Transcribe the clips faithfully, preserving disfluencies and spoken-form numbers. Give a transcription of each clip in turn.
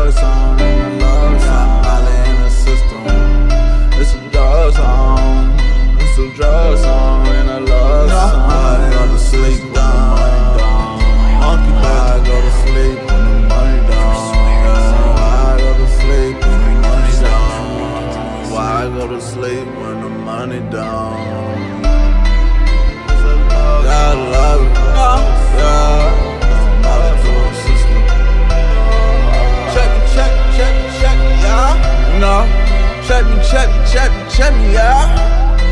drug song, and a love song. Molly in the system. It's a drug song. It's a drug song and a love song. I go to sleep when the money down. I go to sleep when the money down. I go to sleep when the money down. Why I go to sleep when the money down? I love it. Yeah. Molly to my sister. Check me, check me, check me, check me, yeah. You know, check me, check me, check me, check me, yeah.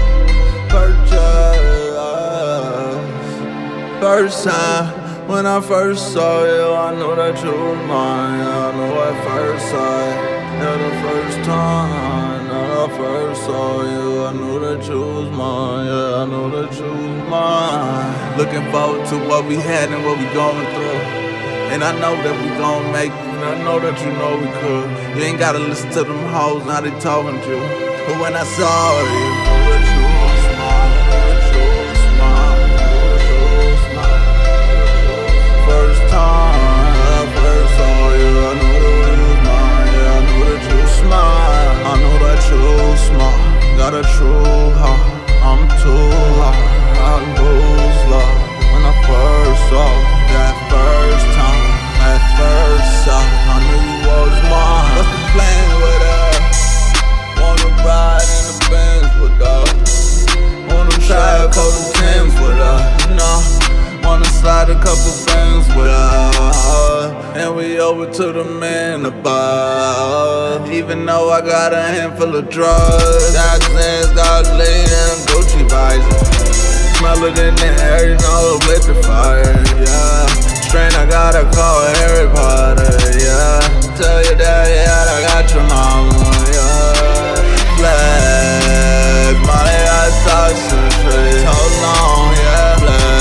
First time when I first saw you, I knew that you were mine. I knew at first sight, yeah, the first time that I first saw you, I knew that you was mine. Yeah, I knew that you was mine. Looking forward to what we had and what we going through, and I know that we gon' make it. And I know that you know we could. You ain't gotta listen to them hoes, now they talking to you. But when I saw you, that you was mine, that you was mine, that you was mine. First time I first saw you, I knew that you was mine. Yeah, I knew that you was mine. I know that you was smart. Got a true heart, I'm too hard. I lose love when I first saw that first time. At first sight, I knew you was mine. What's the plan with us? Wanna ride in the Benz with us. Wanna try a couple Timbs with us. You know, wanna slide a couple things with us. And we over to the man above. Even though I got a handful of drugs, got Xans, got lean and Gucci visor. Smell it in the air, you know, lit the fire, yeah. Strain, I gotta call Harry Potter, yeah. Tell your dad, yeah, I got your mama, yeah. Flag, Molly, I saw some trees. Hold on, yeah.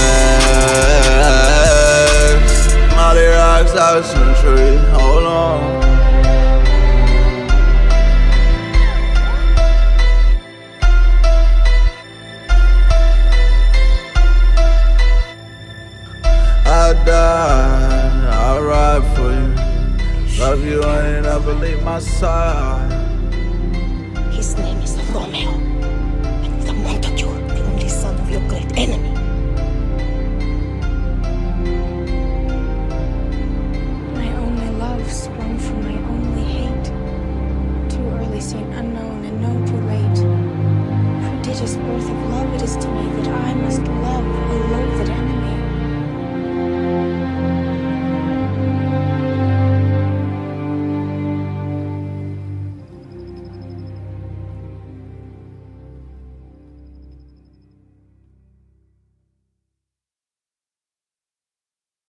Flags, Molly rocks out some trees. Hold on. I die, I ride for you. Love you, I ain't ever leave my side. His name is Romeo, and the Montague, the only son of your great enemy. My only love sprung from my only hate. Too early seen unknown and no too late. Prodigious birth of